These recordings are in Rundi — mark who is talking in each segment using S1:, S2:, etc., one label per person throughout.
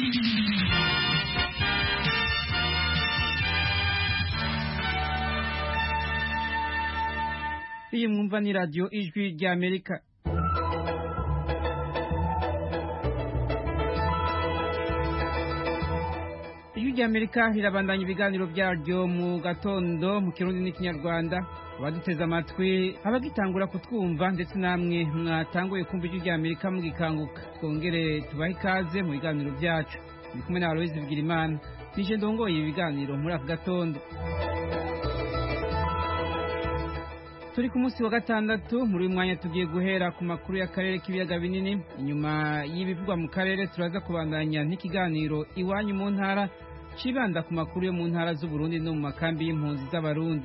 S1: Iyi mwumva ni radio Ijwi rya Amerika. Ijwi rya Amerika irabandanya ibiganiro byaryo mu gatondo mu Kirundi n'Ikinyarwanda. Abaduteze amatwi abagitangura kutwumva ndetse namwe mwatanguye kumva Ijwi rya Amerika mugikanguka. Twongere tubahe ikaze mu biganiro byacu. Ndi kumwe na Aloise Bigirimana. Nije ndongoye ibiganiro muri aka gatondo. Turi ku munsi wa gatandatu muri uyu mwanya tugiye guhera ku makuru y'akarere k'ibiyaga binini. Inyuma y'ibivugwa mu karere turaza kubandanya n'ikiganiro iwanyu mu ntara cibanda ku makuru yo mu ntara z'u Burundi no mu makambi y'impunzi z'abarundi.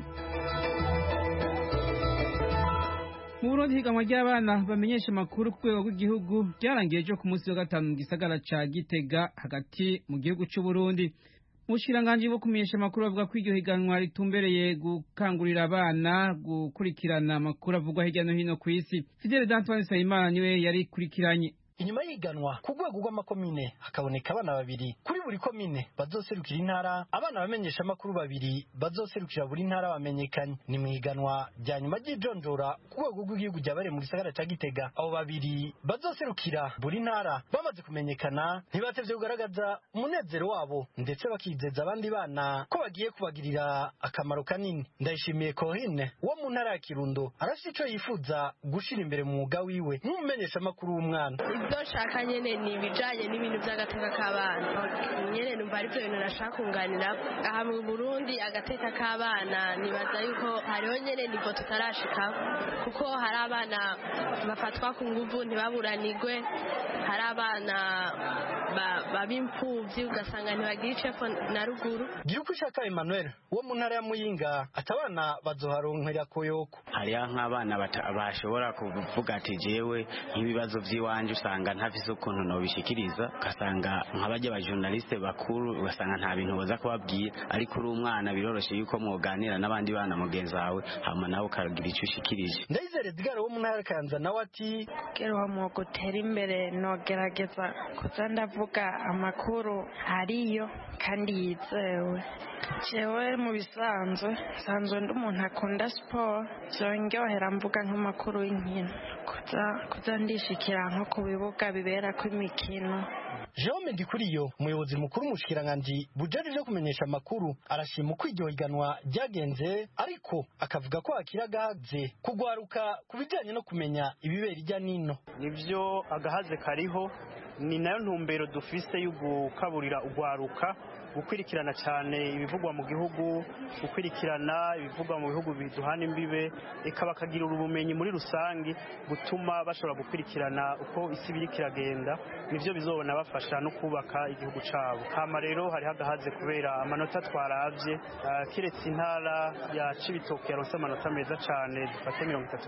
S1: Mu Burundi higanwa ry'abana bamenyesha amakuru ku rwego rw'igihugu ryarangiye ejo ku munsi wa gatanu mu gisagara ca Gitega hagati mu gihugu c'u Burundi. Mushikiranganji bo kumenyesha amakuru bavuga ko iryo higanwa ritumbereye gukangurira abana gukurikirana amakuru avugwa hirya no hino ku isi. Fidel Antoine Nsabimana niwe yari kurikiranye.
S2: Inyuma y'iganwa ku rwego rw'amakomine hakaboneka abana babiri kuri buri komine bazoserukira intara, abana bamenyesha amakuru babiri bazoserukira buri ntara bamenyekanye. Ni mu higanwa rya nyuma ry'ijonjora ku rwego rw'igihugu ryabereye mu gisagara ca Gitega. Abo babiri bazoserukira buri ntara bamaze kumenyekana ntibatevye kugaragaza umunezero wabo ndetse bakizeza abandi bana ko bagiye kubagirira akamaro kanini. Ndayishimiye Corinne wo mu ntara ya Kirundo arafite ico yifuza gushira imbere mu mwuga wiwe nk'umumenyesha amakuru w'umwana.
S3: Doshaka nyene ni ibijanye n'ibintu by'agateka k'abana. Nyene numva ari byo bintu nashaka kunganira aha mu Burundi. Agateka k'abana nibaza yuko hariho nyene nivo tutarashika kuko hari abana bafatwa ku nguvu ntibaburanigwe, hari abana babimfuvyi ugasanga ntibagira icepfo na ruguru.
S2: Girukushaka Emmanuel wo mu ntara ya Muyinga atabana bazoharonkera koyoko.
S4: Hariya nk'abana bashobora kuvuga ati jewe nk'ibibazo by'iwanje usanga ntafise ukuntu nobishikiriza, ugasanga nk'abajya ba journaliste bakuru ugasanga nta bintu boza kubabwira, ariko uri umwana biroroshe yuko mwoganira n'abandi bana mugenzi wawe hama nawe ukagira icyo ushikirije.
S2: Ndayizere Edgar wo mu ntara ya Kanza nawe ati
S5: kero mu gutera imbere nogerageza kuza ndavuga amakuru ariyo kandi yizewe. Jewe mu bisanzwe sanzwe ndi umuntu akunda sport, zongerera mvuga nk'amakuru y'inkino kuza ndishikira nko ku bibuga bibera ko imikino.
S2: Jome Ndikuriyo umuyobozi mukuru mushikiranganji bujeje byo kumenyesha amakuru arashima uko iryo higanwa ryagenze, ariko akavuga ko akiragaze kugwaruka kubijanye no kumenya ibibera irya nino.
S6: Nivyo agahaze kariho, ni nayo ntumbero dufise y'ugukaburira ugwaruka gukwirikirana cyane ibivugwa mu gihugu, gukwirikirana ibivugwa mu bihugu biduhana imbibe, eka bakagira ubumenyi muri rusangi gutuma bashobora gukwirikirana uko isi biri kiragenda. Nivyo bizobona bafasha no kubaka igihugu cabo. Hama rero hari hagahaze kubera amanota twaravye, kiretse intara ya Cibitoke yaronse amanota meza cyane dufate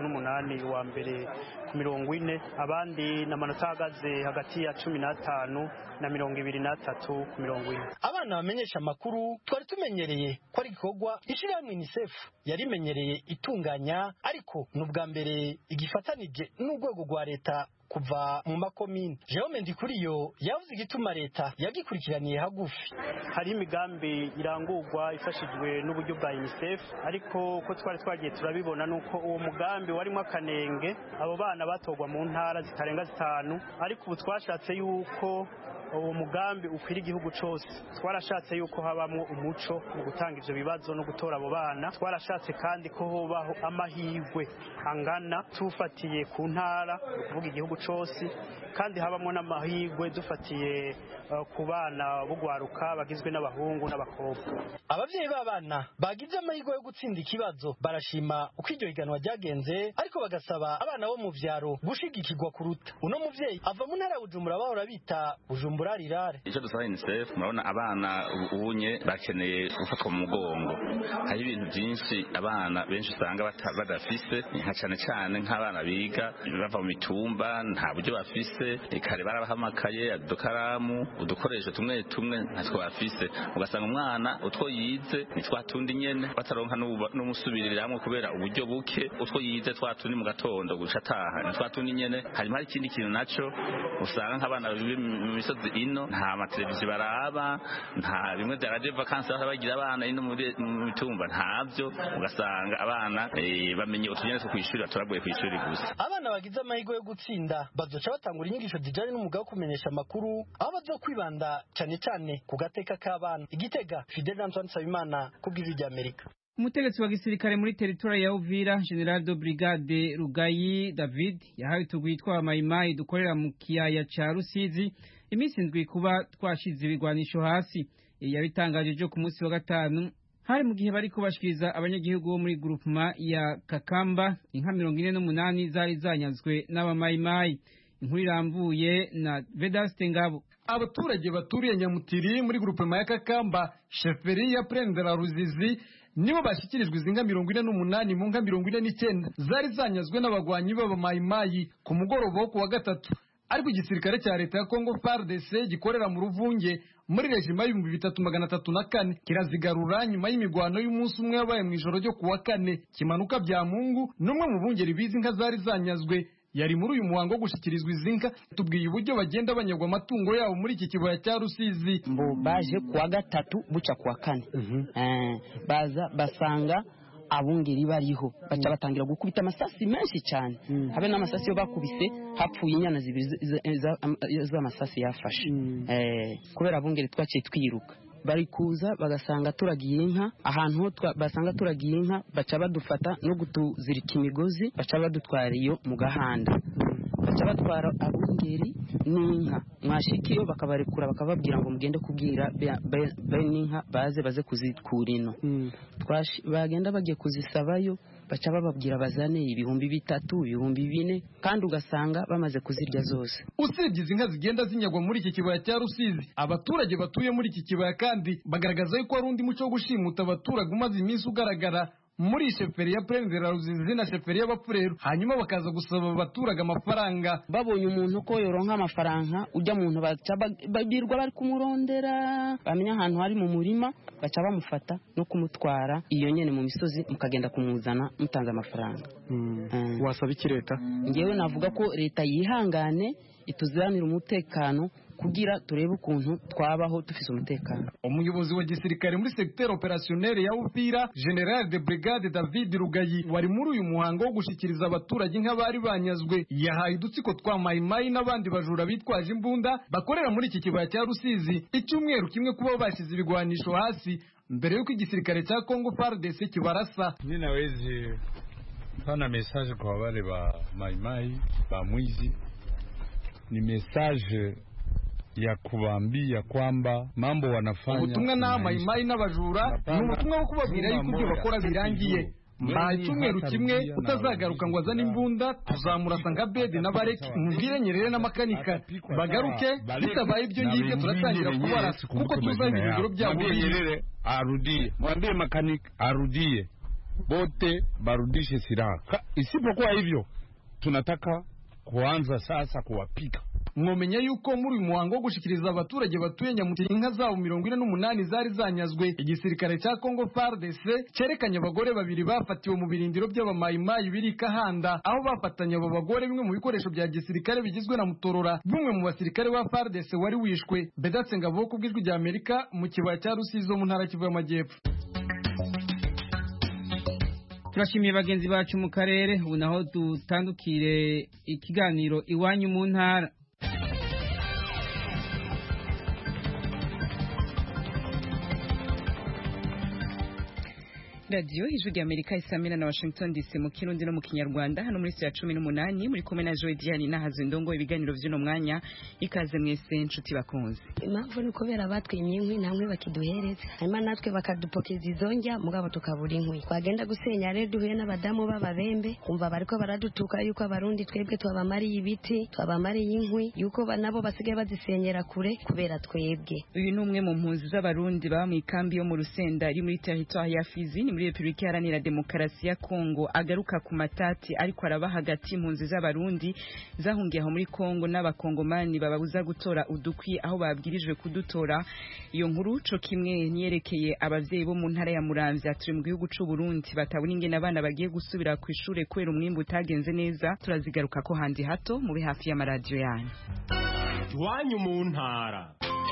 S6: 38 wa mbere ku 40, abandi n'amanota hagaze hagati ya 15 na 23 ku 40.
S2: Abana bamenyesha amakuru twari tumenyereye ko ari igikorwa ishirahamwe UNICEF yarimenyereye itunganya, ariko n'ubwa mbere igifatanije n'urwego rwa leta kuva mu makomine. Jome Ndikuriyo yavuze igituma leta yagikurikiraniye hagufi.
S6: Hari imigambi irangurwa ifashijwe n'uburyo bwa UNICEF, ariko ko twari twagiye turabibona nuko uwo mugambi warimo akanenge, abo bana batogwa mu ntara zitarenga 5, ariko ubu twashatse yuko uwo mugambi ukwira igihugu cyose. Twarashatse yuko habamwo umuco mu gutanga ivyo bibazo no gutora abo bana. Twarashatse kandi ko hobaho amahirwe angana tufatiye ku ntara kuvuga igihugu cyose, kandi habamwo n'amahirwe dufatiye ku bana bugwaruka bagizwe n'abahungu n'abakobwa.
S2: Abavyeyi b'abana bagize amahirwe yo gutsinda ikibazo barashima uko iryo higanwa ryagenze, ariko bagasaba abana bo mu vyaro gushigikirwa kuruta. Uno muvyeyi ava mu ntara ya Bujumbura bahora bita Bujumbura rirare.
S7: Icyo dusaba UNICEF, murabona abana ubunye bakeneye gufatwa mu mugongo. Hari ibintu byinshi abana benshi usanga badafise, nka cyane cyane nk'abana biga bava mu mitumba nta buryo bafise, kare barabahamakaye udukaramu udukoresho tumwe ntatwo bafise, ugasanga umwana utwo yize ni twatundi nyene bataronka n'umusubirira hamwe kubera uburyo buke, utwo yize twatundi mu gatondo guca ataha ni twatundi nyene. Harimo ikindi kintu naco usanga nk'abana mu misozi vacances ino nta mateleviziyo baraba nta bimwe bya radio vacances bagira abana ino mu mitumba ntavyo ugasanga abana bamenye utunyene two kwishuri baturagoye kwishuri gusa.
S2: Abana bagize amahirwe yo gutsinda bazoca batangura inyigisho zijanye n'umugabo wo kumenyesha amakuru aho bazokwibanda cyane cyane ku gateka k'abana. Igitega, Fidel Antoine Sabimana kubw'ijwi rya Amerika.
S1: Umutegetsi wa gisirikare muri territoire ya Uvira General de Brigade Rugayi David yahawe tugwitwa Maimai dukorera mu kiyaya ca Rusizi iminsi ndwi kuba twashize ibigwanisho hasi. Yabitangaje jo ku munsi wa gatanu hari mu gihe bari kubashikiriza abanyagihugu bo muri groupement ya Kakamba inka 48 zari zanyazwe n'abamayimayi. Inkuru irambuye na Vedaste Ngabo.
S8: Abaturage baturiye Nyamutiri muri groupement ya Kakamba sheferi ya Prendera Ruzizi nibo bashikirijwe izinga 48 mu nka 49 zari zanyazwe n'abagwanyi b'abamayimayi ku mugoroba wo kuwa gatatu. Ariko igisirikare cya leta ya Congo FARDC gikorera mu Ruvunge muri rejima y'ibihumbi 3304 kirazigarura nyuma y'imigwano y'umunsi umwe yabaye mu ijoro ryo kuwa kane kimanuka bya Mungu numwe mu bungeri bizi nka zari zanyazwe. Yari muri uyu muhango wo gushikirizwa izinka tubwiye uburyo bagenda banyagwa amatungo yabo muri iki kibaya cya Rusizi.
S9: Mbo baje kuwa gatatu buca kuwa kane baza basanga abungeri bariho baca batangira gukubita amasasi menshi cyane habe n'amasasi yo bakubise hapfuye inyana zibiri z'amasasi yafashe kubera abungeri twaciye twiruka bari kuza bagasanga turagiye inka ahantu basanga turagiye inka baca badufata no gutuzirika imigozi baca badutwara iyo mu gahanda baca batwara abungeri n'inka mwashikiyo bakabarekura bakababwira ngo mugende kubwira n'inka baze kuzikura ino bagenda bagiye kuzisabayo baca bababwira bazane 3,000 4,000 kandi ugasanga bamaze kuzirya zose.
S8: Usibye izinka zigenda zinyagwa muri iki kibaya cya Rusizi abaturage batuye muri iki kibaya kandi bagaragaza yuko ari undi muco wo gushimuta abaturage umaze iminsi ugaragara muri sheferi ya Prendera Ruzizi na sheferi y'Abapfureru hanyuma bakaza gusaba abaturage amafaranga.
S9: Babonye umuntu ko yoronka amafaranga ujya muntu bagirwa bari kumurondera bamenya ahantu hari mu murima baca bamufata no kumutwara iyo nyene mu misozi mukagenda kumuzana mutanze amafaranga.
S8: Wasaba iki leta?
S9: Ngewe navuga ko leta yihangane ituziranira umutekano kugira turebe ukuntu twabaho dufise umutekano.
S8: Umuyobozi wa gisirikare muri secteur opérationnel ya Uvira General de Brigade David Rugayi wari muri uyu muhango wo gushikiriza abaturage nk'abari banyazwe yahaye udutsiko twa mayimayi n'abandi bajura bitwaje imbunda bakorera muri iki kibaya cya Rusizi icyumweru kimwe kuba bashize ibigwanisho hasi mbere yuko igisirikare cya Congo FARDC kibarasa.
S10: Ninawezi pana message kwa wale ba mayimayi ba mwizi ni message ya kuambia kwamba mambo wanafanya.
S8: Ubutumwa na mayimayi n'abajura ni ubutumwa bwo kubabwira yuko ibyo bakora birangiye. Mbaye icyumweru kimwe utazagaruka ngo azane imbunda tuzamurasa nka Bedi n'abareki mubwire Nyerere n'amakanika bagaruke bitabaye ibyo ngibyo turatangira kubarasa kuko tuzaye ibigoro byabo.
S10: Nyerere arudie, mwambie makanika arudie, bote barudishe silaha. Isipokuwa hivyo tunataka kuanza sasa kuwapika.
S8: Mwomenya yuko muri uyu muhango wo gushikiriza abaturage batuye Nyamutiri inka zabo 48 zari zanyazwe igisirikare cya Congo FARDC cerekanye abagore babiri bafatiwe mu birindiro by'abamayimayi biri Kahanda aho bafatanya abo bagore bimwe mu bikoresho bya gisirikare bigizwe na mutorora bumwe mu basirikare ba FARDC wari wishwe. Bedatse Ngabo kubw'ijwi rya Amerika mu kibaya cya Rusizi mu ntara Kivu y'Amajyepfo.
S1: Turashimiye bagenzi bacu mu karere ubu naho dutandukire ikiganiro iwanyu mu ntara.
S11: Radio Ijwi rya Amerika isamira na Washington DC mu Kirundi no mu Kinyarwanda hano muri ya 18 muri komena Joy Diane na Hazindongo ibiganiro by'uno mwanya ikaze mwese nshuti bakunze.
S12: Impamvu ni kubera batwimye inkwi namwe bakiduhereza hanyuma natwe bakadupokeza izonjya mugabo tukabura inkwi twagenda gusenya rero duhuye n'abadamu b'ababembe kumva bariko baradutuka yuko abarundi twebwe twabamariye ibiti twabamariye inkwi yuko nabo basigaye bazisenyera kure kubera twebwe.
S11: Uyu ni umwe mu mpunzi z'abarundi baba mu ikambi yo mu Rusenda iri muri territoire ya Fizi muri Republika Iharanira Demokarasi ya Kongo agaruka ku matati ariko araba hagati impunzi z'abarundi zahungiye aho muri Kongo n'abakongomani bababuza gutora udukwi aho babwirijwe kudutora. Iyo nkuru co kimwe niyerekeye abavyeyi bo mu ntara ya Muramvya turi mu gihugu c'u Burundi batabona ingene abana bagiye gusubira ku ishure kwera umwimbu utagenze neza turazigaruka ko handi hato mube hafi y'amaradio yanyu.
S13: iwanyu mu ntara.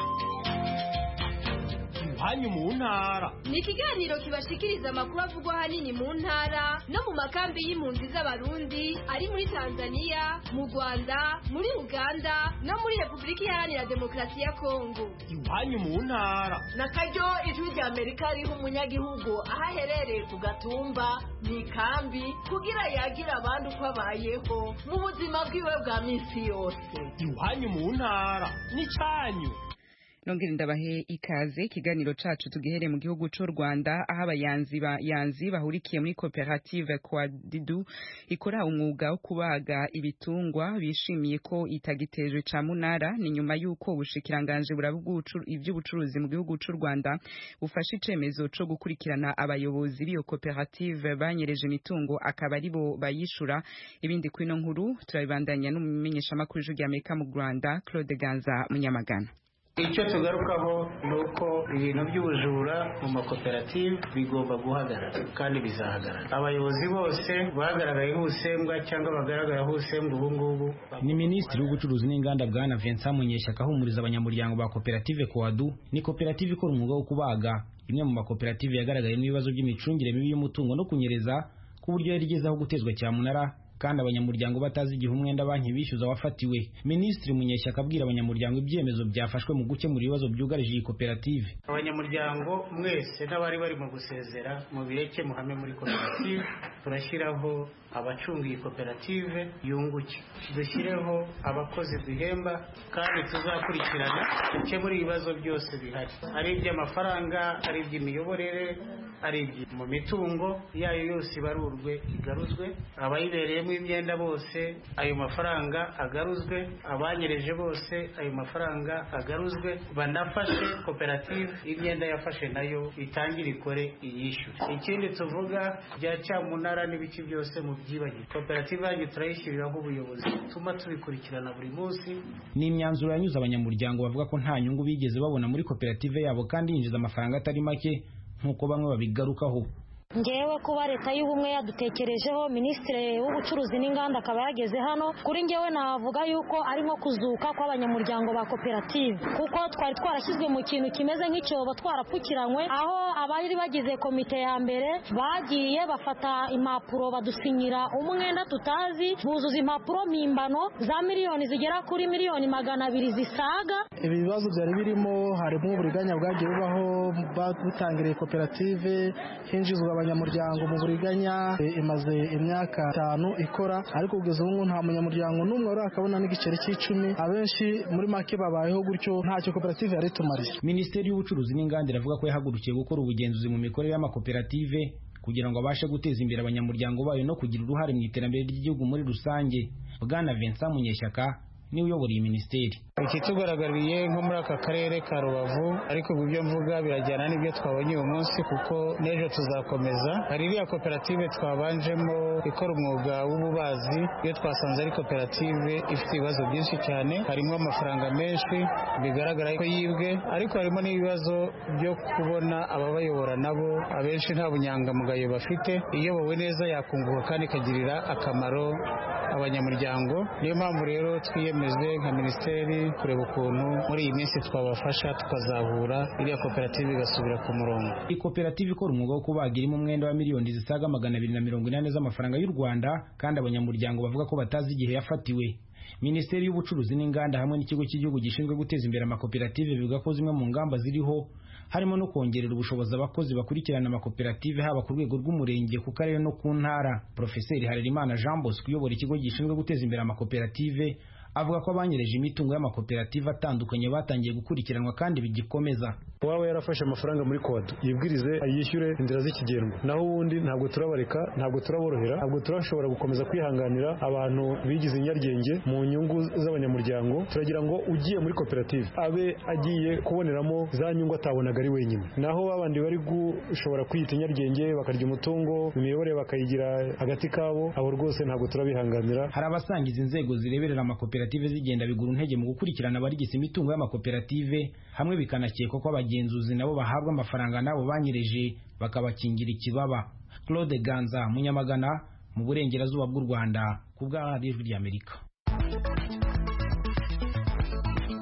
S13: Iwanyu mu ntara
S14: ni ikiganiro kibashikiriza amakuru avugwa ahanini mu ntara no mu makambi y'impunzi z'abarundi ari muri Tanzania, mu Rwanda, muri Uganda no muri Repubulika Iharanira Demokarasi ya Kongo.
S13: Iwanyu mu ntara
S15: na karyo ijwi rya Amerika riha umunyagihugu aho aherereye ku gatumba mu ikambi kugira yagira abandi uko abayeho mu buzima bwiwe bwa minsi yose.
S13: Iwanyu mu ntara ni cyanyu.
S11: Nongere ndabahe ikaze ikiganiro cacu tugihere mu gihugu c'u Rwanda aho abayanzi bahurikiye muri koperative Kwadidu ikora umwuga wo kubaga ibitungwa bishimiye ko itagitejwe ca munara ni nyuma yuko ubushikiranganje ivy'ubucuruzi mu gihugu c'u Rwanda bufashe icemezo co gukurikirana abayobozi b'iyo koperative banyereje imitungo akaba aribo bayishura. Ibindi kwino nkuru turabandanya n'umumenyesha makuru y'Ijwi ry'Amerika mu Rwanda Claude Ganza Munyamagana.
S16: Icyo tugarukaho nuko ibintu by'ubujura mu makoperative bigomba guhagarara kandi bizahagarara. Abayobozi bose bagaragayeho ubusembwa cyangwa bagaragaraho ubusembwa ubu ngubu.
S17: Ni Minisitiri w'Ubucuruzi n'Inganda Bwana Vincent Munyeshyaka ahumuriza abanyamuryango ba koperative Kwadu. Ni koperative ikora umwuga wo kubaga, imwe mu makoperative yagaragaye n'ibibazo by'imicungire mibi y'umutungo no kunyereza ku buryo yari igezeho gutezwa cyamunara kandi abanyamuryango batazi igihe umwenda banki bishyuza wafatiwe. Minisitiri Munyeshyaka abwira abanyamuryango ibyemezo byafashwe mu gukemura ibibazo byugarije iyi koperative.
S16: Abanyamuryango mwese n'abari bari mu gusezera mu bireke muhame muri koperative turashyiraho abacunga iyi koperative yunguke, dushyireho abakozi duhemba kandi tuzakurikirana gukemura ibibazo byose bihari, ari iby'amafaranga, ari iby'imiyoborere, ari mu mitungo yayo yose ibarurwe igaruzwe, abayibereyemo imyenda bose ayo mafaranga agaruzwe, abanyereje bose ayo mafaranga agaruzwe, banafashe koperative imyenda yafashe nayo itangire ikore iyishyure. Ikindi tuvuga bya cyamunara n'ibiki byose mu byibagirwa, koperative yanyu turayishyiriraho ubuyobozi tuma tubikurikirana buri munsi.
S17: Ni imyanzuro yanyuze abanyamuryango bavuga ko nta nyungu bigeze babona muri koperative yabo kandi yinjiza amafaranga atari make nk'uko bamwe babigarukaho.
S18: Ngewe kuba leta y'ubumwe yadutekerejeho, Minisitiri w'Ubucuruzi n'Inganda akaba yageze hano, kuri ngewe navuga yuko arimo kuzuka kw'abanyamuryango ba koperative, kuko twari twarashyizwe mu kintu kimeze nk'icyobo twarapfukiranywe, aho abari bagize komite ya mbere bagiye bafata impapuro badusinyira umwenda tutazi, buzuza impapuro mpimbano za miliyoni zigera kuri miliyoni 200 zisaga.
S19: Ibi bibazo byari birimo harimo uburiganya bwagiye bubaho butangiriye koperative, hinjizwa abanyamuryango mu buriganya imaze imyaka 5 ikora, ariko kugeza ubu nta munyamuryango n'umwe urakabona n'igiceri c'10. Abenshi muri make babayeho gutyo ntacyo koperative yari tumariye.
S17: Minisiteri y'Ubucuruzi n'Inganda iravuga ko yahagurukiye gukora ubugenzuzi mu mikorere y'amakoperative kugira ngo abashe guteza imbere abanyamuryango bayo no kugira uruhare mu iterambere ry'igihugu muri rusange. Bwana Vincent Munyeshyaka niwe uyobora iyi minisiteri.
S16: Ikitugaragariye nko muri aka karere ka Rubavu, ariko ibyo mvuga birajyana n'ibyo twabonye uyu munsi kuko n'ejo tuzakomeza. Hari iriya koperative twabanjemo ikora umwuga w'ububazi, iyo twasanze ari koperative ifite ibibazo byinshi cyane, harimo amafaranga menshi bigaragara ko yibwe, ariko harimo n'ibibazo byo kubona ababayobora nabo abenshi nta bunyangamugayo bafite. Iyobowe neza yakunguka kandi ikagirira akamaro abanyamuryango. Niyo mpamvu rero twiyemeje nka minisiteri kureba ukuntu muri iyi minsi twabafasha tukazahura iriya koperative igasubira ku murongo.
S17: Iyi koperative ikora umwuga wo kubaga irimo umwenda wa miliyoni zisaga 280 z'amafaranga y'u Rwanda kandi abanyamuryango bavuga ko batazi igihe yafatiwe. Minisiteri y'Ubucuruzi n'Inganda hamwe n'ikigo cy'igihugu gishinzwe guteza imbere amakoperative bivuga ko zimwe mu ngamba ziriho harimo no kongerera ubushobozi abakozi bakurikirana amakoperative haba ku rwego rw'umurenge, ku karere no ku ntara. Profeseri Harerimana Jean Bosco uyobora ikigo gishinzwe guteza imbere amakoperative avuga ko abanyereje imitungo y'amakoperative atandukanye batangiye gukurikiranwa kandi bigikomeza.
S20: Waba yarafashe amafaranga muri Kwadu yibwirize ayishyure inzira z'ikigendwa, naho ubundi ntabwo turabareka, ntabwo turaborohera, ntabwo turashobora gukomeza kwihanganira abantu bigize inyaryenge mu nyungu z'abanyamuryango. Turagira ngo ugiye muri koperative abe agiye kuboneramo za nyungu atabonaga ari wenyine, naho babandi bari gushobora kwiyita inyaryenge bakarya umutungo, imiyoborere bakayigira hagati kabo, abo rwose ntabwo turabihanganira.
S17: Hari abasangiza inzego zireberera amakoperative zigenda bigura intege mu gukurikirana abarigisa imitungo y'amakoperative, hamwe bikanakekwa ko abagenzuzi nabo bahabwa amafaranga nabo banyereje bakabakingira ikibaba. Claude Ganza Munyamagana mu burengerazuba bw'u Rwanda ku bwa Radio y'Amerika.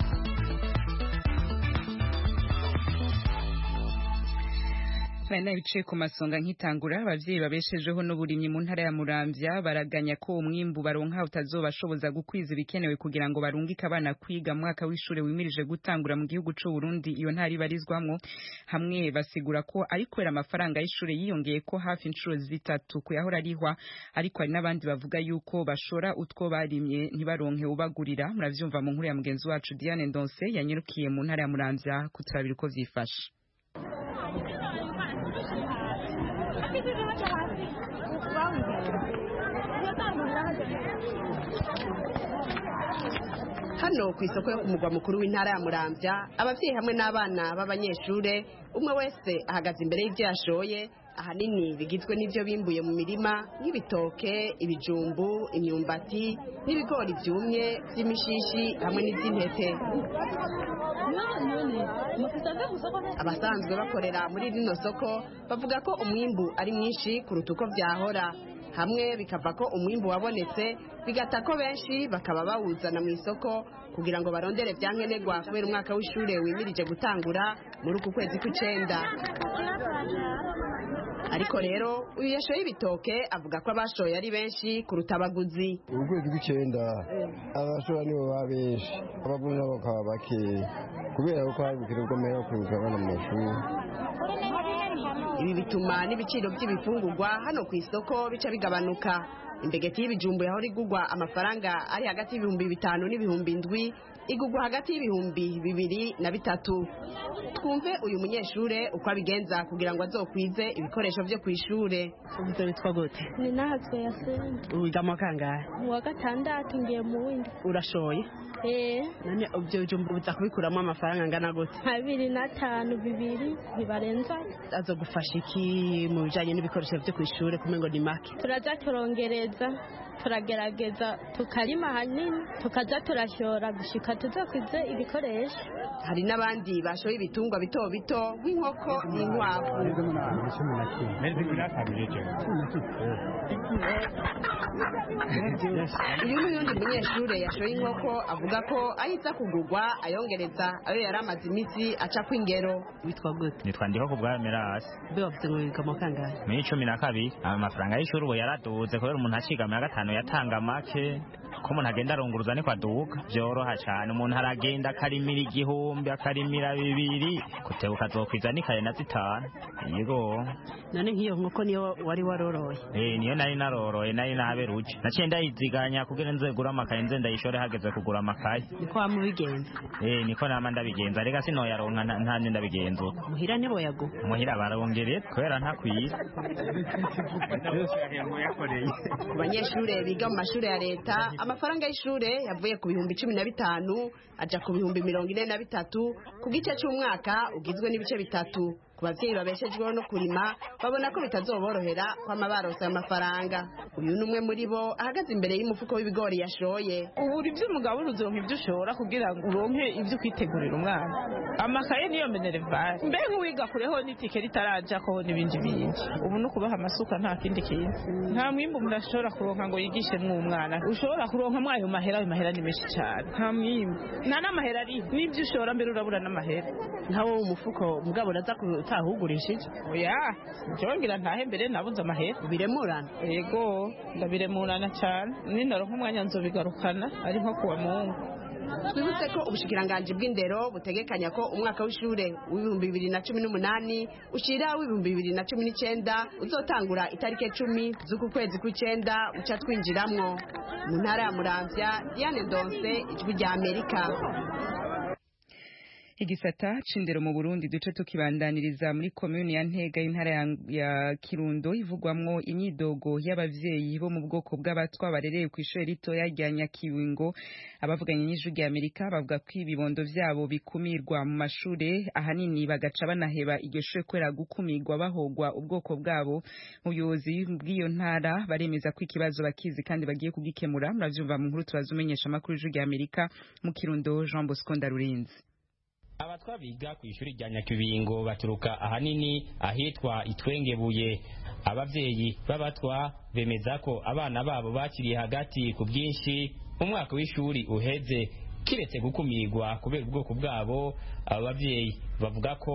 S11: Nari biciye ku masonga nkitangura abavyeyi babeshejeho n'uburimyi mu ntara ya Muramvya baraganya ko umwimbu baronka utazobashoboza gukwiza ibikenewe kugira ngo barungike abana kwiga mwaka w'ishure wimirije gutangura mu gihugu c'u Burundi iyo ntari barizwamwo hamwe basigura ko ari kwera amafaranga y'ishure yiyongeye ko hafi inshuro zitatu kuyahora arihwa ariko hari n'abandi bavuga yuko bashora utwo barimye ntibaronke ubagurira muravyumva mu nkuru ya mugenzi wacu Diane Ndonse yanyirukiye mu ntara ya Muramvya kuturabira uko vyifashe.
S21: Hano ku isoko yo ku mugwa mukuru w'intara ya Muramvya abavyeyi hamwe n'abana b'abanyeshure umwe wese ahagaze imbere y'ivyo yashoye ahanini bigizwe n'ivyo bimbuye mu mirima nk'ibitoke ibijumbu imyumbati n'ibigori vyumye vy'imishishi hamwe n'ivy'intete. Abasanzwe bakorera muri rino soko bavuga ko umwimbu ari mwinshi kuruta uko vyahora hamwe bikava ko umwimbu wabonetse bigata ko benshi bakaba bawuzana mu isoko kugira ngo barondere vyankenerwa kubera umwaka w'ishure wimirije gutangura muri uku kwezi kw'icenda. Ariko rero uyu yashoye ibitoke avuga ko abashoye ari benshi kuruta abaguzi.
S22: Ukwezi kw'icenda abashora nibo baba benshi abaguzi nabo bakaba bakeya kubera ko hari ubukene bw'amahera yo kwiga abana mu mashuri.
S21: Ibi bituma n'ibiciro by'ibifungurwa hano ku isoko bica bigabanuka. Imbegeti y'ibijumbu yahora igugwa amafaranga ari hagati y'ibihumbi 5 n'ibihumbi 7 igugwa hagati y'ibihumbi 2 na 3. Twumve uyu munyeshure uko abigenza kugira ngo azokwize ibikoresho byo kwishure. Ubwo bitwa gute?
S23: Ni nahatswe yasenze.
S21: Uwiga mu kangahe?
S23: Mu wa gatandatu ngiye mu windi.
S21: Urashoye? None ibyo bijumbu biza kubikuramo amafaranga angana gute?
S23: 2,500 2 bibarenza.
S21: Azogufasha iki mu bijanye n'ibikoresho byo kwishure kumengo ni make?
S23: Turaza turongereza turagerageza tukarima hanini tukaza turashora gushika tuzakwize ibikoresho.
S21: Hari n'abandi bashoye ibitungwa bito bito nk'inkoko n'inkwavu. Uyu n'uyundi munyeshure yashoye inkoko avuga ko ahita kugurwa ayongereza ayo yari amaze iminsi aca kw'ingero. Witwa gute?
S24: Nitwa Ndiho ku bwa Merasi.
S21: Be bafite ngo wiga mu kangahe?
S24: Muri 12 amafaranga y'ishuri ubu yaraduze kubera umuntu aciga mu 5 yatanga make ko umuntu agenda arunguruza niko aduka byoroha cyane umuntu aragenda akarimira 1000 akarimira 2 kutebuka azokwiza nikaye na 5 yego.
S21: None nk'iyo nkoko niyo wari waroroye?
S24: Niyo nari naroroye nari naberuje naciye ndayiziganya kugira nzegura amakaye nze ndayishore hageze kugura amakaye.
S21: Niko wamubigenza?
S24: Niko nama ndabigenza rega sino yaronka nta ndabigenza.
S21: Muhira nibo yago?
S24: Muhira barongere kubera ntakwiye.
S21: Ku banyeshure biga mu mashure ya leta amafaranga y'ishure yavuye ku bihumbi 15 aja ku bihumbi 43 ku gice cy'umwaka ugizwe n'ibice bitatu. Ku bavyeyi babeshejweho no kurima babona ko bitazoborohera kwama barose amafaranga. Uyu numwe muri bo ahagaze imbere y'umufuko w'ibigori yashoye.
S25: Uburi by'umugabo uronka ibyo ushora kugira ngo uronke ibyo kwitegurira umwana. Amakaye niyo minerval. Mbe nk'uwiga kureho n'itike ritaraja ko n'ibindi bindi. Ubu no kubaha amasuka nta kindi kintu. Nta mwimbo murashora kuronka ngo yigishe mw'umwana. Ushobora kuronka mwayo mahera ni menshi cyane. Nta mwimbo. Nta n'amahera ari. N'ibyo ushora mbere urabura n'amahera.
S21: Ntawo umufuko mugabo uraza utahugurishije?
S25: Oya, njongera ntahe mbere nabuze amahera.
S21: Biremurana?
S25: Yego, ndabiremurana cyane. Ninaronka umwanya nzobigarukana ari nko kuwa Mungu.
S21: Twibutse ko ubushikiranganji bw'indero butegekanya ko umwaka w'ishure w'ibihumbi 2018 ushira w'ibihumbi 2019 uzotangura itarike 10 z'uku kwezi kw'icenda uca twinjiramwo. Mu ntara ya Muramvya, Diane Ndonse, Ijwi rya Amerika.
S11: Igisata c'indero mu Burundi duce tukibandaniriza muri commune ya Ntega y'intara ya Kirundo ivugwamwo imyidogo y'abavyeyi bo mu bwoko bw'abatwa barereye ku ishure rito ya Nyakiwingo. Abavuganye n'Ijwi rya Amerika bavuga ko ibibondo vyabo bikumirwa mu mashure ahanini bagaca banaheba iryo shure kwera gukumirwa bahogwa ubwoko bwabo. Ubuyobozi bw'iyo ntara baremeza ko ikibazo bakizi kandi bagiye kugikemura. Muravyumva mu nkuru tubazumenyesha makuru y'Ijwi rya Amerika mu Kirundo. Jean Bosco Ndarurinzi.
S26: Abatwa biga ku ishuri rya Nyakibingo baturuka ahanini ahitwa Itwengebuye. Abavyeyi b'abatwa bemeza ko abana babo bakiriye hagati ku bwinshi umwaka w'ishuri uheze kiretse gukumirwa kubera ubwoko bwabo. Aba bavyeyi bavuga ko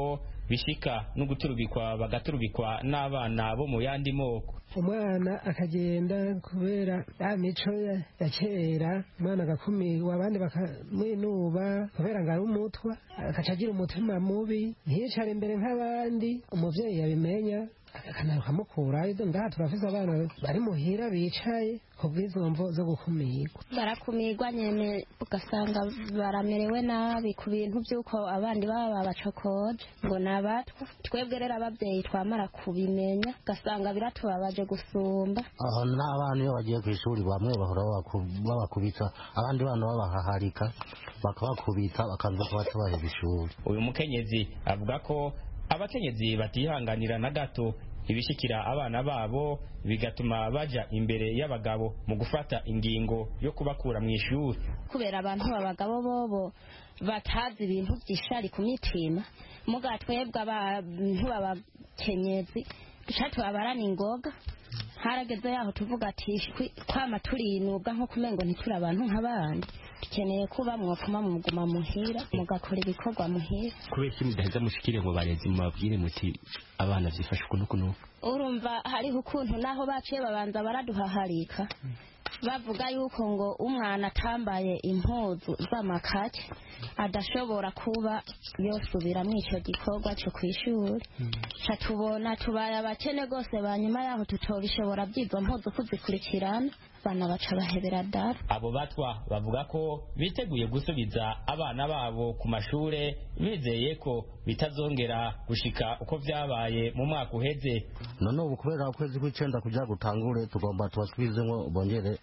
S26: bishika no guturubikwa bagaturubikwa n'abana bo mu yandi moko.
S2: Umwana akagenda kubera ya mico ya kera, umwana agakumirwa abandi bakamwinuba kubera ngo ari umutwa, akacagira umutima mubi, ntiyicare imbere nk'abandi. Umuvyeyi yabimenya akamukura. Ngaha turafise abana bari muhira bicaye kubw'izo mvo zo gukumirwa.
S23: Barakumirwa nyene ugasanga baramerewe nabi ku bintu by'uko abandi baba babacokoje ngo nabatwa. Twebwe rero ababyeyi twamara kubimenya ugasanga biratubabaje gusumba.
S3: Aho n'abana iyo bagiye ku ishuri bamwe bahora babakubita, abandi bana babahaharika bakabakubita bakanza kuba tubaheza ishuri.
S26: Uyu mukenyezi avuga ko abakenyezi batihanganira na gato ibishikira abana babo, bigatuma baja imbere y'abagabo mu gufata ingingo yo kubakura mu ishuri.
S23: Kubera abantu b'abagabo bobo batazi ibintu by'ishari ku mitima, muga twebwe abantu b'abakenyezi dushatu abarana ingoga. Harageze yaho tuvuga ati kwama turinubwa nko kumengo ntituri abantu nk'abandi, dukeneye kuba mwopfuma muguma muhira mugakora ibikorwa muhira.
S4: Kubera iki mudaheza mushikire ngo barezi mubabwire muti abana vyifashe ukuntu?
S23: Urumva hariho ukuntu naho baciye babanza baraduhaharika, bavuga yuko ngo umwana atambaye impuzu z'amakake adashobora kuba yosubira mu icyo gikorwa cyo kwishuri. Tubona tubaye abakene gose, banyuma yaho tutobishobora byizo mpuzu kuzikurikirana, bana baca bahebera dara.
S26: Abo batwa bavuga ko biteguye gusubiza abana babo ku mashure, bizeye ko bitazongera gushika uko vyabaye mu mwaka uheze.
S3: None ubu kubera ukwezi kw'icenda kuja gutangure, tugomba tubasubizemwo bongere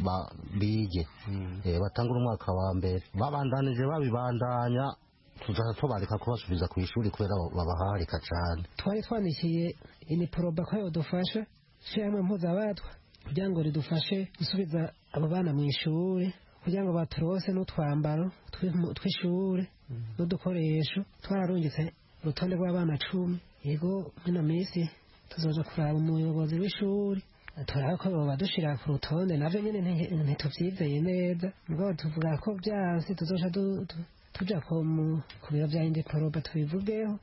S3: bige batangura umwaka wa mbere. Babandanije babibandanya tuzaza tubareka kubasubiza ku ishuri kubera babaharika cyane.
S2: Twari twandikiye iniproba ko yodufasha shyamwe mpuzabatwa kugira ngo ridufashe gusubiza abo bana mu ishuri, kugira ngo baturose n'utwambaro tw'ishuri n'udukoresho. Twararungitse urutonde rw'abana 10. Yego mino minsi tuzoja kuraba umuyobozi w'ishuri turaba ko badushira ku rutonde. Navyo nyene ntituvyizeye neza, mugabo tuvuga ko byansi tuzoja tuja ku biro vya indeporoba tubivugeho,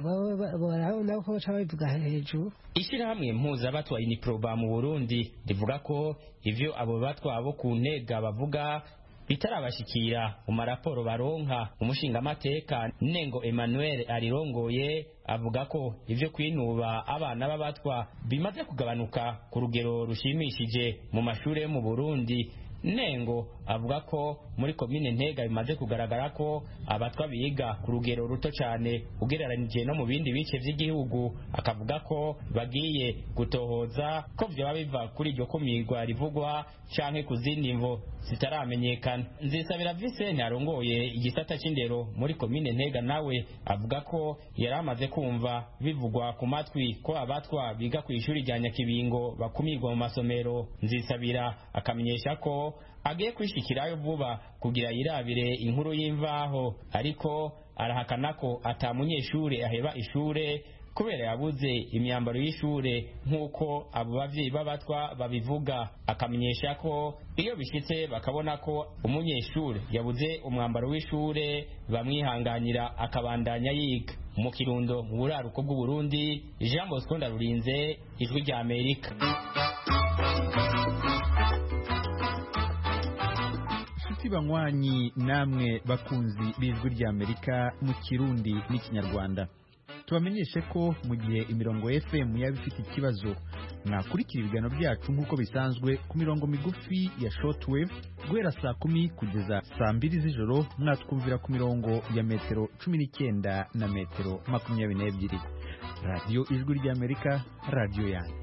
S2: nabo ko baca babivuga hejuru.
S26: Ishirahamwe mpuzabatwa iniproba mu Burundi rivuga ko ivyo abo batwa bo ku ntega bavuga bitarabashikira mu maraporo baronka. Umushingamateka Nengo Emmanuel arirongoye avuga ko ivyo kwinuba abana b'abatwa bimaze kugabanuka ku rugero rushimishije mu mashure yo mu Burundi. Nengo avuga ko muri komine Ntega bimaze kugaragara ko abatwa biga ku rugero ruto cyane ugereranije no mu bindi bice by'igihugu. Akavuga ko bagiye gutohoza ko vyoba biva kuri iryo kumirwa rivugwa canke ku zindi mvo zitaramenyekana. Nzisabira Vincent arongoye igisata c'indero muri komine Ntega nawe avuga ko yari amaze kumva bivugwa ku matwi ko abatwa biga ku ishuri rya Nyakibingo bakumirwa mu masomero. Nzisabira akamenyesha ko agiye kwishikirayo vuba kugira yirabire inkuru y'imvaho, ariko arahakana ko atamunyeshure aheba ishure kubera yabuze imyambaro y'ishure nk'uko abo bavyeyi b'abatwa babivuga. Akamenyesha ko iyo bishitse bakabona ko umunyeshure yabuze umwambaro w'ishure bamwihanganira akabandanya yiga. Mu Kirundo mu buraruko bw'u Burundi, Jean Bosco Ndarurinze, Ijwi rya Amerika.
S5: Banywanyi namwe bakunzi b'Ijwi rya Amerika mu Kirundi n'Ikinyarwanda, tubamenyeshe ko mu gihe imirongo FM yaba ifite ikibazo, mwakurikira ibiganiro byacu nk'uko bisanzwe ku mirongo migufi ya shortwave guhera saa 10 kugeza saa 2 z'ijoro. Mwatwumvira ku mirongo ya metero 19 na metero 22. Radio Ijwi rya Amerika, radio yanyu.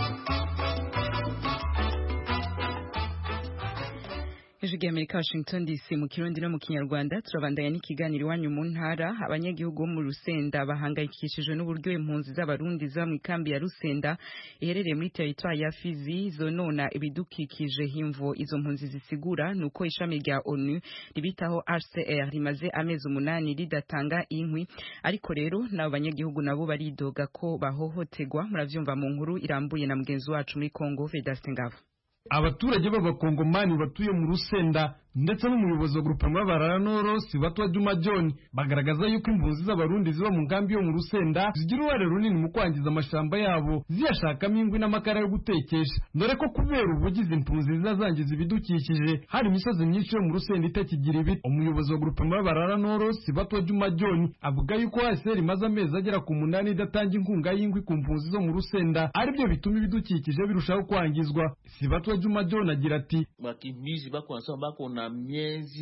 S11: Ijwi rya Amerika, Washington DC, mu Kirundi no mu Kinyarwanda. Turabandanya n'ikiganiro iwanyu mu ntara. Abanyagihugu bo mu Rusenda bahangayikishijwe n'uburyo impunzi z'abarundi za mu ikambi ya Rusenda iherereye muri territoire ya Fizi zonona ibidukikije. Himvo izo mpunzi zisigura nuko ishami rya ONU ribitaho HCR rimaze amezi 8 ridatanga inkwi, ariko rero nabo banyagihugu nabo baridoga ko bahohotegwa. Muravyumva mu nkuru irambuye na mugenzi wacu muri Kongo, Vedaste Ngabo.
S8: Abaturage b'abakongomani batuye mu Rusenda ndetse n'umuyobozi wa groupement Barara Noro Sibatwa Juma John bagaragaza yuko impunzi z'abarundi ziba mu nkambi yo mu Rusenda zigira uruhare runini mu kwangiza amashamba yabo ziyashakamo ingwi n'amakara yo gutekesha, dore ko kubera ubugizi impunzi zizazangiza ibidukikije hari imisozi myinshi yo mu Rusenda itakigira ibiti. Umuyobozi wa groupement Barara Noro Sibatwa Juma John avuga yuko HCR imaze amezi agera ku 8 idatanga inkunga y'ingwi ku mpunzi zo mu Rusenda, aribyo bituma ibidukikije birushaho kwangizwa. Sibatwa Juma John agira ati
S1: bakimbizi bako na miezi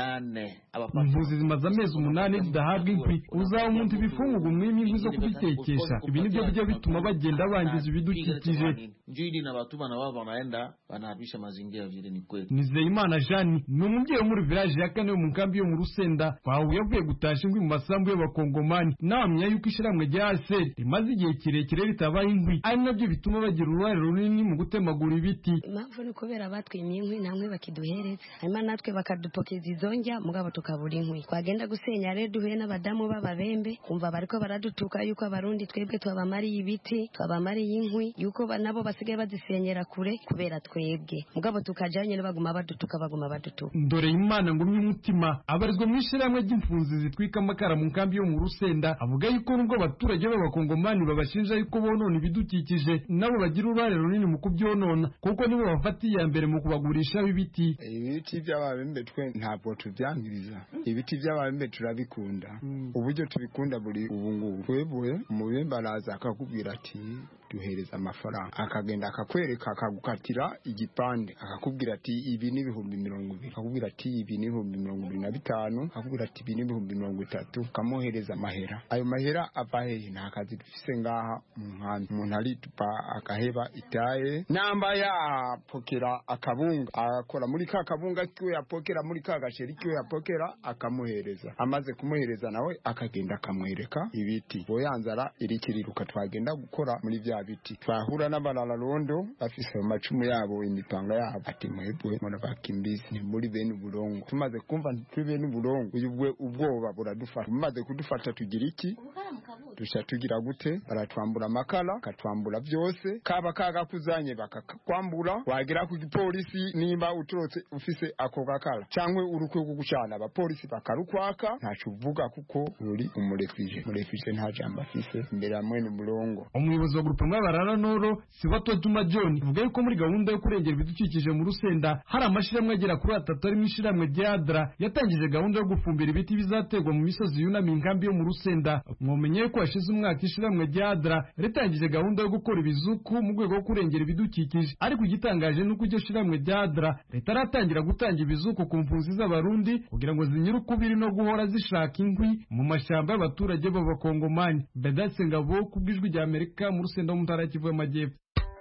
S1: 8
S8: impunzi zimaze amezi 8 zidahabwa inkwi, uzaba umuntu ibifungurwa mw'inkwi zo kubitekesha. Ibi nibyo bijya bituma bagenda bangiza ibidukikije.
S1: Njidi na batuma na wao wanaenda wanahabisha mazingira vile. Ni kweli.
S8: Nizeyimana Jeanne ni umubyeyi muri village ya kane mu nkambi yo mu Rusenda bahuye avuye gutasha ingwi mu masambu y'abakongomani, namya yuko ishiramwe rya HCR rimaze igihe kirekire ritabaye inkwi, ari nabyo bituma bagira uruhare runini mu gutemagura ibiti.
S6: Impamvu ni kubera batwimye inkwi namwe bakiduhereza, hanyuma natwe bakadupokeza izonja mugabo tukabura inkwi. Twagenda gusenya rero duhuye n'abadamu b'ababembe kumva bariko baradutuka yuko abarundi twebwe twabamariye ibiti twabamariye inkwi, yuko nabo basigaye bazisenyera kure kubera twebwe, mugabo tukajanye no baguma badutuka.
S8: Ndore Imana ngumye umutima abarizwa mu ishiramwe ry'impunzi zitwika amakara mu nkambi yo mu Rusenda avuga yuko nubwo abaturage b'abakongomani babashinja yuko bonona ibidukikije, nabo bagira uruhare runini mu kubyonona kuko nibo bafatiye ya mbere mu kubagurisha ibiti.
S7: Ibiti by'ababembe twe ntabwo tubyangiriza, ibiti by'ababembe turabikunda. Uburyo tubikunda buri ubungubu twebwe umubembe araza akakubwira ati duhereza amafaranga, akagenda akakwereka akagukatira igipande akakubwira ati ibi ni 20,000, akakubwira ati ibi ni 25,000, akakubwira ati ibi ni 30,000, kamohereza amahera. Ayo mahera ava hehe? Nta kazi dufise ngaha mu nkambi. Umuntu aritupa akaheba itaye namba yapokera akabunga, akora muri ka kabunga kiwe yapokera muri ka gasheri kiwe yapokera akamuhereza. Amaze kumuhereza nawe akagenda akamwereka ibiti. Boyanzara irikiriruka twagenda gukora muri bya biti, twahura n'abarararondo bafise amacumu yabo imipanga yabo ati mwebwe mwana bakimbizi ni muri bene Burongo. Tumaze kumva turi bene Burongo uyubwe ubwoba buradufata. Tumaze kudufata tugira iki? Dusha tugira gute? Baratwambura amakara, katwambura byose, kaba kaga kuzanye bakakwambura, wagera ku gipolisi nimba uturotse ufise ako gakara cyangwe urukwe gugucana abapolisi bakarukwaka, ntacu uvuga kuko uri umurefije nta jambo afise imbere ya mwene Burongo.
S8: Umuyobozi wa groupement Barara Noro Sibatwa Juma John avuga yuko muri gahunda yo kurengera ibidukikije mu Rusenda hari amashiramwe agera kuri 3 ari mu ishiramwe rya ADRA yatangije gahunda yo gufumbira ibiti bizategwa mu misozi yunamiye inkambi yo mu Rusenda. Mwomenye ko hashize umwaka ishiramwe rya ADRA ritangije gahunda yo gukora ibizuku mu rwego rwo kurengera ibidukikije, ariko igitangaje nuko iryo shiramwe rya ADRA ritaratangira gutanga ibizuku ku mpunzi z'abarundi kugira ngo zinyure ukubiri no guhora zishaka inkwi mu mashyamba y'abaturage b'abakongomani. Bedase Ngabo kubwijwi rya Amerika mu Rusenda mu ntara y'Kivu y'Amajyepfo.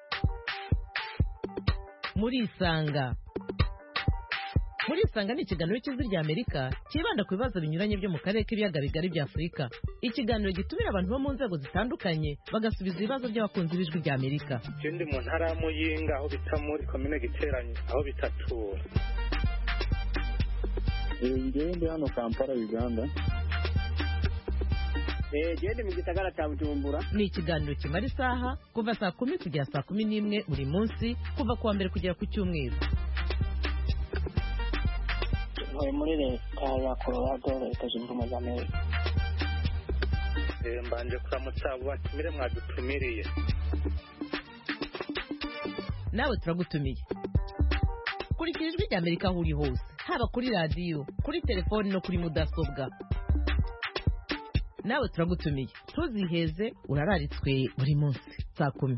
S9: Muri Isanga ni ikiganiro cy'Ijwi rya Amerika kibanda ku bibazo binyuranye byo mu karere k'ibiyaga bigari bya Afurika. Ikiganiro gitumira abantu bo mu nzego zitandukanye bagasubiza ibibazo by'abakunzi b'Ijwi rya Amerika.
S10: Ndi mu ntara ya Muyinga aho bita muri komine Giteranyi aho bitatura.
S12: Ndi hano Kampala Uganda.
S9: Gende mu gisagara cya Bujumbura. Ni ikiganiro kimara isaha kuva saa 10 kugera saa 11 buri munsi kuva kuwa mbere kugera ku cyumweru.
S12: Muri leta ya Colorado leta zunze ubumwe za Amerika.
S10: Mbanje kuramutsa abo batumire mwadutumiriye.
S9: Nawe turagutumiye. Kurikira Ijwi rya Amerika aho uri hose, haba kuri radio, kuri telefoni no kuri mudasobwa. Nawe turagutumiye. Tuziheze urararitswe buri munsi saa 10.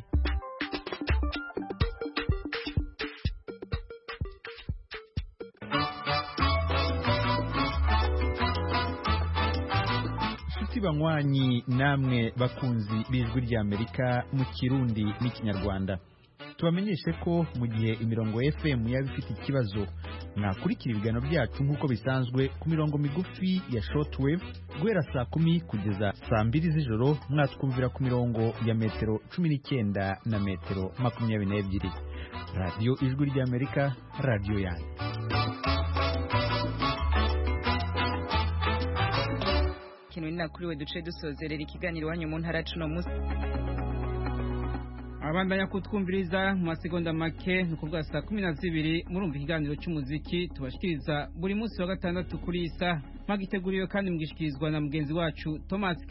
S5: Banywanyi namwe bakunzi b'Ijwi rya Amerika mu Kirundi n'Ikinyarwanda, tubamenyeshe ko mu gihe imirongo FM yaba ifite ikibazo mwakurikira ibiganiro byacu nk'uko bisanzwe ku mirongo migufi ya shortwave guhera saa 10 kugeza saa 2 z'ijoro, mwatwumvira ku mirongo ya metero 19 na metero 22. Radio Ijwi rya Amerika, radio yanyu.
S11: Kuri we duce dusozerera ikiganiro wanyu mu ntara cuno musi.
S13: abandanya kutwumviriza mu masegonda make ni ukuvuga saa 12 murumva ikiganiro cy'umuziki tubashikiriza buri munsi wa gatandatu kuri isa magiteguriwe kandi mugishikirizwa na mugenzi wacu Thomas